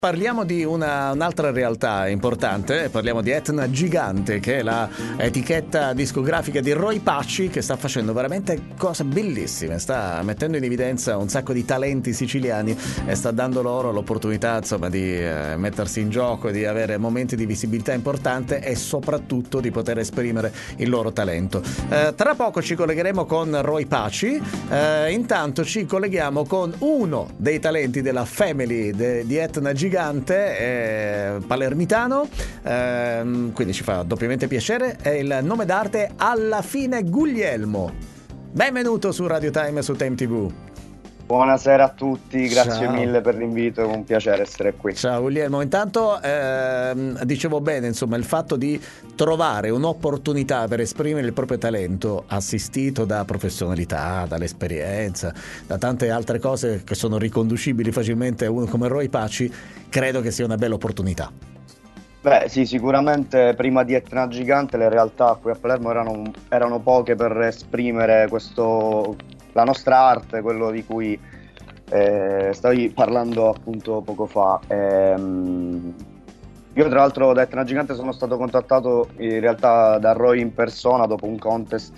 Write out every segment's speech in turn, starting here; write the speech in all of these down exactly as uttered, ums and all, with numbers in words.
Parliamo di una, un'altra realtà importante, parliamo di Etna Gigante, che è la etichetta discografica di Roy Paci, che sta facendo veramente cose bellissime, sta mettendo in evidenza un sacco di talenti siciliani e sta dando loro l'opportunità, insomma, di eh, mettersi in gioco, di avere momenti di visibilità importante e soprattutto di poter esprimere il loro talento. Eh, tra poco ci collegheremo con Roy Paci, eh, intanto ci colleghiamo con uno dei talenti della family de, di Etna Gigante, Gigante, eh, palermitano, eh, quindi ci fa doppiamente piacere. È il nome d'arte Alla Fine Guglielmo. Benvenuto su Radio Time e su Time tivù. Buonasera a tutti, grazie Ciao. mille per l'invito, è un piacere essere qui. Ciao Guglielmo, intanto ehm, dicevo bene, insomma, il fatto di trovare un'opportunità per esprimere il proprio talento, assistito da professionalità, dall'esperienza, da tante altre cose che sono riconducibili facilmente a uno come Roy Paci, credo che sia una bella opportunità. Beh sì, sicuramente prima di Etna Gigante le realtà qui a Palermo erano, erano poche per esprimere questo... la nostra arte, quello di cui eh, stavi parlando appunto poco fa. Ehm, io tra l'altro da Etna Gigante sono stato contattato in realtà da Roy in persona dopo un contest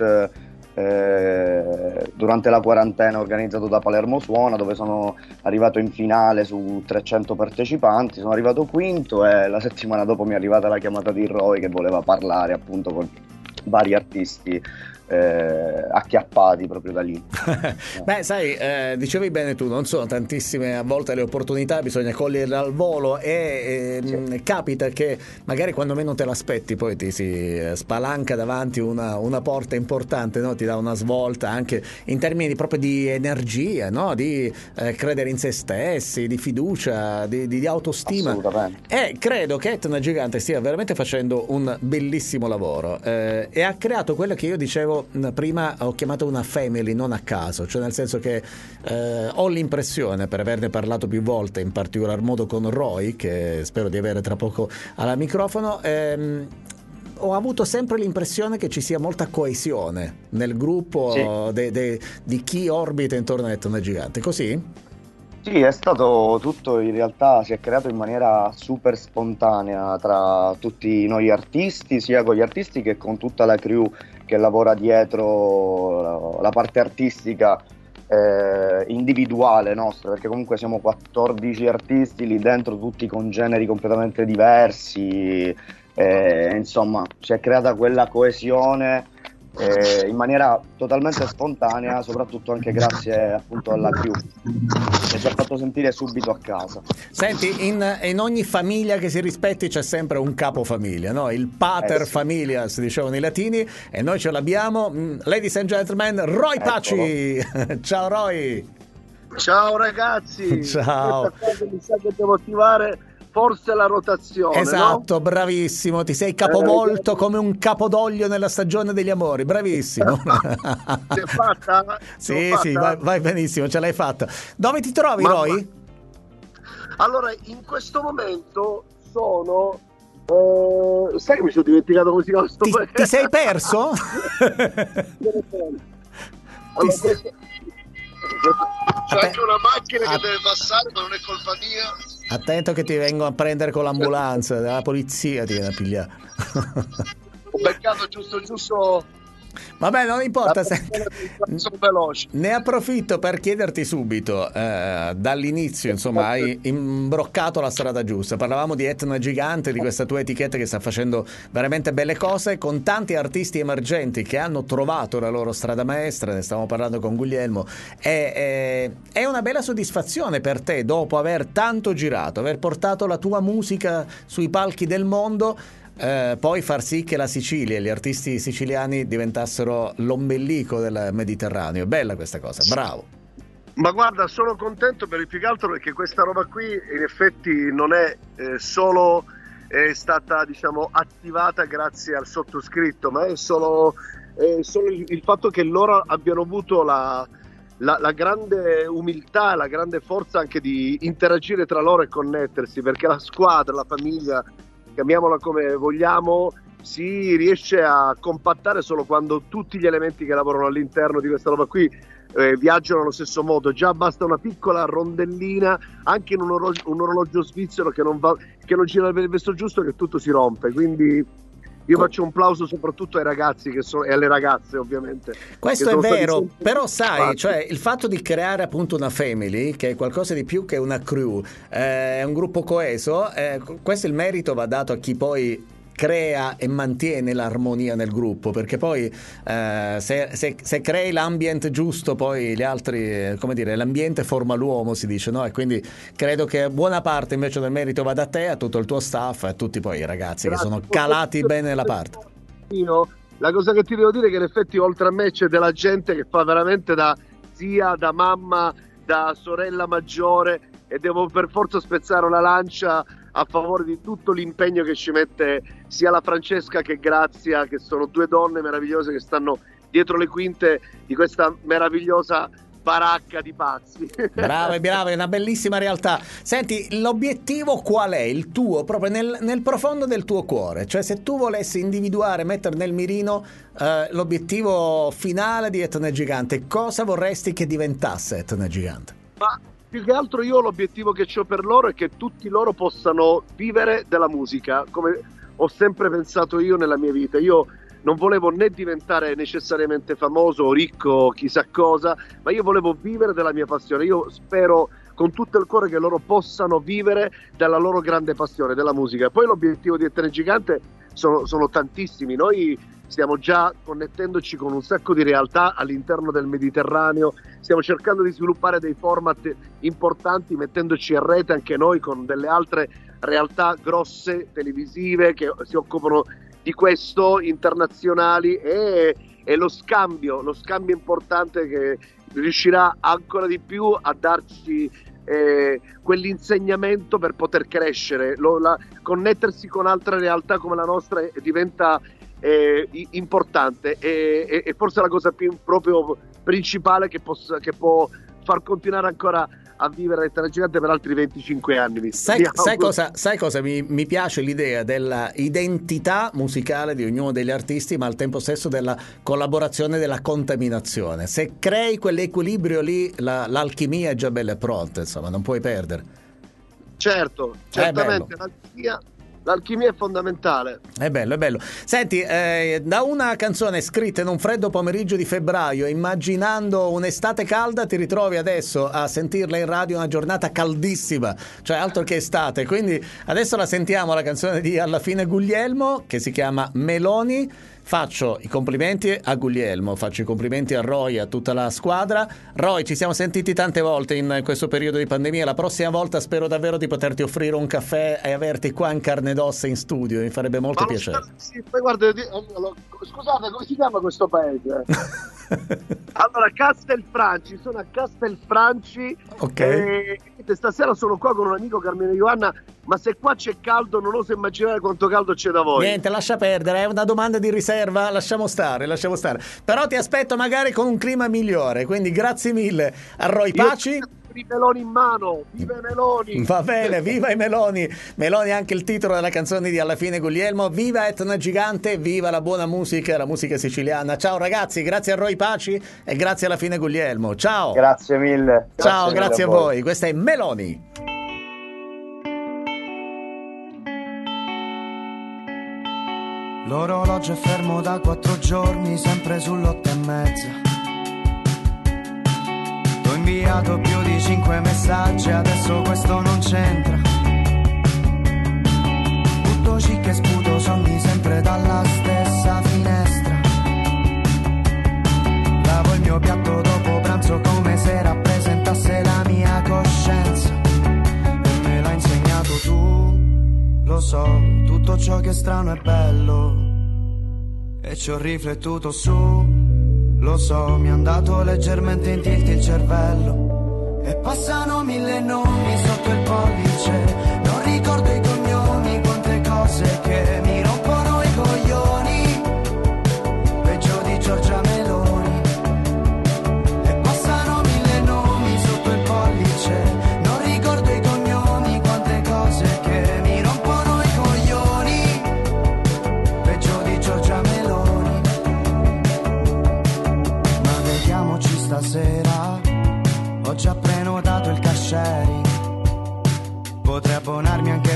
eh, durante la quarantena organizzato da Palermo Suona, dove sono arrivato in finale su trecento partecipanti, sono arrivato quinto e la settimana dopo mi è arrivata la chiamata di Roy che voleva parlare appunto con vari artisti Eh, acchiappati proprio da lì. Beh, sai, eh, dicevi bene tu, non sono tantissime a volte le opportunità, bisogna coglierle al volo e eh, sì. Capita che magari quando meno te l'aspetti poi ti si spalanca davanti una, una porta importante, no? Ti dà una svolta anche in termini proprio di energia, no? Di eh, credere in se stessi, di fiducia, di, di, di autostima. Assolutamente. E credo che Etna Gigante stia veramente facendo un bellissimo lavoro eh, e ha creato quello che io dicevo prima, ho chiamato una family non a caso, cioè nel senso che eh, ho l'impressione, per averne parlato più volte, in particolar modo con Roy, che spero di avere tra poco alla microfono, ehm, ho avuto sempre l'impressione che ci sia molta coesione nel gruppo, sì. de, de, di chi orbita intorno a Etna Gigante, così? Sì, è stato tutto, in realtà si è creato in maniera super spontanea tra tutti noi artisti, sia con gli artisti che con tutta la crew che lavora dietro la parte artistica eh, individuale nostra, perché comunque siamo quattordici artisti lì dentro, tutti con generi completamente diversi, eh, insomma si è creata quella coesione Eh, in maniera totalmente spontanea, soprattutto anche grazie appunto alla crew che ci ha fatto sentire subito a casa. Senti, in, in ogni famiglia che si rispetti c'è sempre un capofamiglia, no? Il pater eh sì. familias, dicevano i latini, e noi ce l'abbiamo. Ladies and gentlemen, Roy Paci. Ciao Roy. Ciao ragazzi. Ciao. Questa cosa mi sa che devo attivare forse la rotazione, esatto, no? Bravissimo, ti sei capovolto come un capodoglio nella stagione degli amori, bravissimo. Si è fatta? Sì, fatta? sì, vai, vai benissimo, ce l'hai fatta. Dove ti trovi, Mamma. Roy? Allora, in questo momento sono... Eh, sai che mi sono dimenticato come si chiama sto Ti, ti sei perso? Allora, questo... C'è Atten- anche una macchina att- che deve passare, ma non è colpa mia. Attento che ti vengono a prendere con l'ambulanza, la polizia ti viene a pigliare. Ho beccato giusto giusto. Vabbè, non importa, se... sono veloce. Ne approfitto per chiederti subito, eh, dall'inizio, insomma, hai imbroccato la strada giusta. Parlavamo di Etna Gigante, di questa tua etichetta che sta facendo veramente belle cose, con tanti artisti emergenti che hanno trovato la loro strada maestra, ne stavamo parlando con Guglielmo. È, è, è una bella soddisfazione per te, dopo aver tanto girato, aver portato la tua musica sui palchi del mondo, Eh, poi far sì che la Sicilia e gli artisti siciliani diventassero l'ombelico del Mediterraneo. Bella questa cosa, bravo. Ma guarda, sono contento per il più che altro perché questa roba qui in effetti non è eh, solo è stata, diciamo, attivata grazie al sottoscritto, ma è solo, è solo il, il fatto che loro abbiano avuto la, la, la grande umiltà, la grande forza anche di interagire tra loro e connettersi, perché la squadra, la famiglia, chiamiamola come vogliamo, si riesce a compattare solo quando tutti gli elementi che lavorano all'interno di questa roba qui eh, viaggiano allo stesso modo. Già basta una piccola rondellina anche in un orologio, un orologio svizzero che non, va, che non gira per il verso giusto, che tutto si rompe. Quindi io faccio un plauso soprattutto ai ragazzi che sono, e alle ragazze, ovviamente. Questo è vero, però sai, cioè il fatto di creare appunto una family, che è qualcosa di più che una crew, eh, è un gruppo coeso, eh, questo il merito va dato a chi poi crea e mantiene l'armonia nel gruppo, perché poi eh, se, se, se crei l'ambient giusto, poi gli altri, come dire, l'ambiente forma l'uomo, si dice, no? E quindi credo che buona parte invece del merito vada a te, a tutto il tuo staff e a tutti poi i ragazzi. Grazie, che sono calati bene nella parte. La cosa che ti devo dire è che in effetti oltre a me c'è della gente che fa veramente da zia, da mamma, da sorella maggiore, e devo per forza spezzare una lancia a favore di tutto l'impegno che ci mette sia la Francesca che Grazia, che sono due donne meravigliose che stanno dietro le quinte di questa meravigliosa baracca di pazzi. Bravo, bravo, è una bellissima realtà. Senti, l'obiettivo qual è? Il tuo, proprio nel, nel profondo del tuo cuore? Cioè, se tu volessi individuare, mettere nel mirino eh, l'obiettivo finale di Etna Gigante, cosa vorresti che diventasse Etna Gigante? Ma più che altro io l'obiettivo che ho per loro è che tutti loro possano vivere della musica, come ho sempre pensato io nella mia vita. Io non volevo né diventare necessariamente famoso o ricco, chissà cosa, ma io volevo vivere della mia passione. Io spero con tutto il cuore che loro possano vivere della loro grande passione, della musica. Poi l'obiettivo di Etna Gigante sono, sono tantissimi. Noi stiamo già connettendoci con un sacco di realtà all'interno del Mediterraneo, stiamo cercando di sviluppare dei format importanti, mettendoci a rete anche noi con delle altre realtà grosse televisive che si occupano di questo, internazionali, e, e lo scambio, lo scambio importante che riuscirà ancora di più a darci eh, quell'insegnamento per poter crescere. Lo, la, connettersi con altre realtà come la nostra diventa eh, importante e, e, e forse la cosa più proprio principale che, possa, che può far continuare ancora a vivere Etna Gigante per altri venticinque anni. Sai, sai cosa, sai cosa mi, mi piace l'idea della identità musicale di ognuno degli artisti, ma al tempo stesso della collaborazione, della contaminazione. Se crei quell'equilibrio lì, la, l'alchimia è già bella e pronta, insomma, non puoi perdere. Certo, certamente l'alchimia L'alchimia è fondamentale. È bello, è bello. Senti, eh, da una canzone scritta in un freddo pomeriggio di febbraio, immaginando un'estate calda, ti ritrovi adesso a sentirla in radio una giornata caldissima, cioè altro che estate. Quindi adesso la sentiamo, la canzone di Alla fine Guglielmo, che si chiama Meloni. Faccio i complimenti a Guglielmo, faccio i complimenti a Roy e a tutta la squadra. Roy, ci siamo sentiti tante volte in questo periodo di pandemia. La prossima volta spero davvero di poterti offrire un caffè e averti qua in carne ed ossa in studio, mi farebbe molto Ma piacere. Sì, poi guarda, allora, scusate, come si chiama questo paese? Allora, Castelfranci, sono a Castelfranci. Ok. E stasera sono qua con un amico, Carmine Ioanna, ma se qua c'è caldo non oso immaginare quanto caldo c'è da voi. Niente, lascia perdere, è una domanda di riserva, lasciamo stare, lasciamo stare. Però ti aspetto magari con un clima migliore, quindi grazie mille a Roy Paci. Io i meloni in mano, viva i meloni! Va bene, viva i meloni! Meloni è anche il titolo della canzone di Alla fine Guglielmo. Viva Etna Gigante, viva la buona musica, la musica siciliana. Ciao ragazzi, grazie a Roy Paci e grazie alla fine Guglielmo. Ciao! Grazie mille. Ciao, grazie, grazie mille a voi. Questa è Meloni. L'orologio è fermo da quattro giorni, sempre sull'otto e mezza. T'ho inviato più di cinque messaggi, adesso questo non c'entra. Butto cic e sputo sogni sempre dalla stessa finestra. Lavo il mio piatto dopo pranzo come se rappresentasse la mia coscienza. E me l'hai insegnato tu, lo so, tutto ciò che è strano è bello. E ci ho riflettuto su. Lo so, mi è andato leggermente in tilt il cervello. E passano mille nomi sotto il pollice. Non ricordo i cognomi, quante cose che mi rompono i coglioni. Peggio di Giorgia Meloni. E passano mille nomi sotto il pollice. Non ricordo i cognomi, quante cose che mi rompono i coglioni. Peggio di Giorgia Meloni. Stasera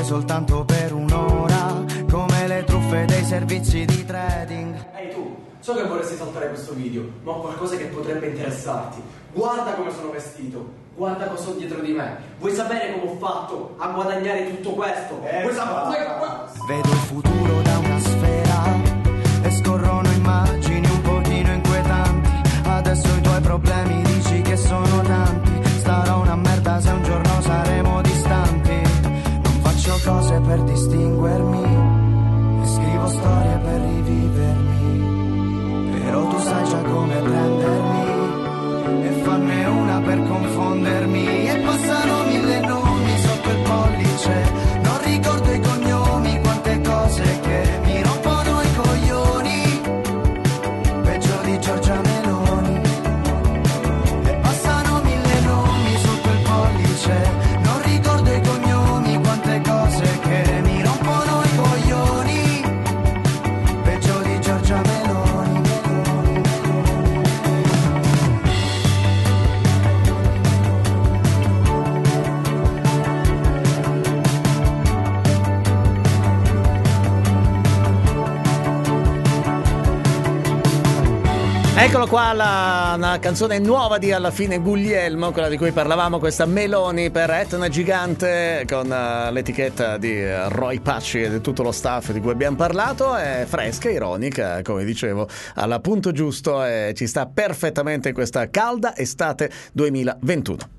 soltanto per un'ora, come le truffe dei servizi di trading. Ehi tu, so che vorresti saltare questo video, ma ho qualcosa che potrebbe interessarti. Guarda come sono vestito, guarda cosa ho dietro di me. Vuoi sapere come ho fatto a guadagnare tutto questo? Eh, Vuoi sapere? Vedo il futuro da una sfera e scorrono immagini un pochino inquietanti. Adesso i tuoi problemi dici che sono tanti. Starò una merda se un giorno saremo distanti. Non faccio cose per distinguermi e scrivo storie per rivivermi. Però tu sai già come prendermi e farne una per confondermi. E passano mille nomi sotto il pollice, non ricordo i cognomi, quante cose che mi rompono i coglioni, peggio di Giorgia Meloni. E passano mille nomi sotto il pollice, non ricordo i cognomi, quante cose che mi rompono i coglioni, peggio di Giorgia Meloni. Eccolo qua, la, una canzone nuova di Alla fine Guglielmo, quella di cui parlavamo, questa Meloni per Etna Gigante, con uh, l'etichetta di uh, Roy Paci e di tutto lo staff di cui abbiamo parlato. È fresca, ironica, come dicevo, al punto giusto, e ci sta perfettamente in questa calda estate duemilaventuno.